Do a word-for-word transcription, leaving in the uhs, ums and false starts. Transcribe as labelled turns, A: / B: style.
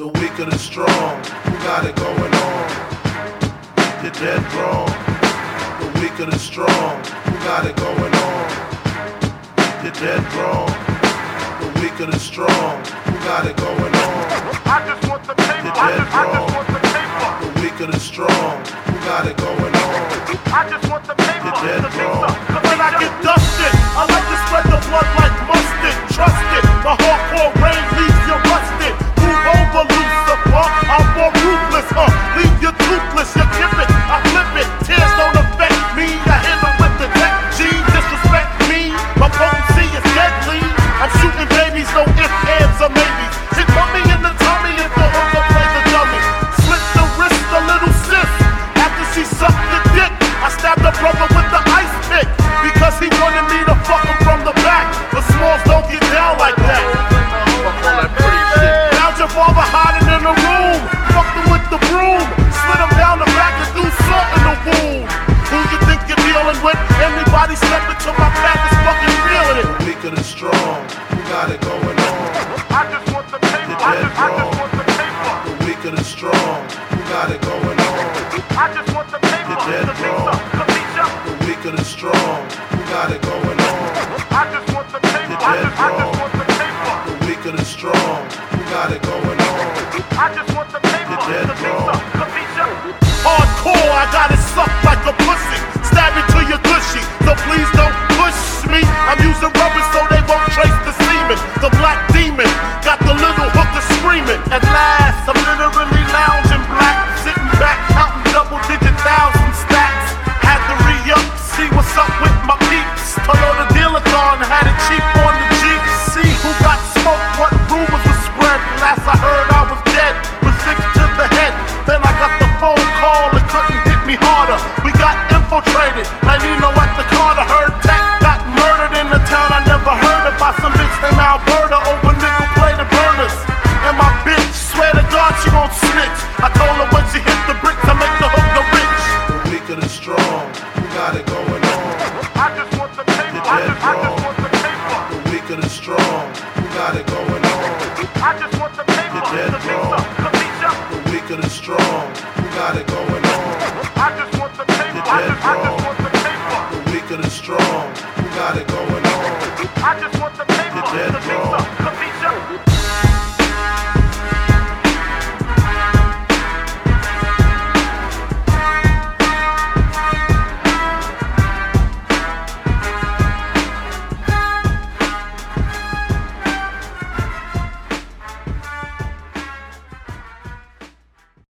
A: The weak or the strong, who got it going on? You're dead wrong. The weak or the strong, who got it going on? You're dead wrong. The weak or the strong, who got it going on?
B: I just want the paper.
A: You're
B: I
A: dead
B: just, I
A: wrong.
B: just want the paper.
A: The weak or the strong, who got it going on?
B: I just want the paper.
A: You're dead
B: the
A: wrong.
B: pizza.
C: When I get dusted, I like to spread the blood like mustard. Trust it, my hardcore rain leaves you rusted. Move over, Lucifer, I'm more ruthless, huh? Leave you toothless, you give it, I flip it. Tears don't affect me, I handle with the deck. G, disrespect me, my potency is deadly. I'm shooting babies, no ifs, ands, or maybes. Hit mommy in the tummy if the hooker play the dummy. Slit the wrist, a little sis. After she sucked the dick, I stabbed the brother with the ice pick. Because he wanted me to fuck him from the back. The smalls don't get down like that. Found your father hiding in the room. Fucked him with the broom. Slid him down the back and threw salt in the wound. Who you think you're dealing with? Anybody step into my path is fucking feeling it.
A: The weak or the strong, who got it going on?
B: I just want the paper.
A: You're
B: I
A: dead
B: just, I just
A: wrong.
B: want the paper.
A: The weak or the strong, who got it going on?
B: I just want the paper.
A: You're dead
B: The pizza.
A: wrong.
B: The pizza.
A: The weak or the strong, who got it going on?
B: I just want the paper.
A: You're
B: I
A: dead
B: just, I just
A: wrong.
B: want the paper.
A: The weak or the strong, who got it going on?
B: I just want the paper.
A: You're dead
B: The pizza.
A: wrong.
B: The pizza.
C: Hardcore, I got it sucked like a pussy. Stab it till you're gushy. So please don't push me. I'm using rubber so they won't trace the semen. The black demon got the little hooker screaming. At last, I'm literally lounging black, sitting back, counting double digit thousand stacks. Had to re-up, see what's up with my peeps. Toyota dealer gone, had it cheap on the Jeep. See who got smoked, what rumors were spread. Last I heard I was dead, with six to the head. Then I got the phone call, it couldn't hit me harder. We got infiltrated, and you know what the Carter heard. Tech got murdered in the town I never heard of by some bitch named Alberta over nickel plated burners. And my bitch, swear to God she gon' snitch. I told her when she hit the bricks I make the hooker rich.
A: The weak or the strong, who got it going on?
B: I just want the paper.
A: You're
B: I
A: dead
B: just, I just
A: wrong.
B: want the paper.
A: The weak or the strong, who got it going on?
B: I just want the paper.
A: You're dead
B: The pizza.
A: wrong.
B: The pizza.
A: The weak or the strong, who got it going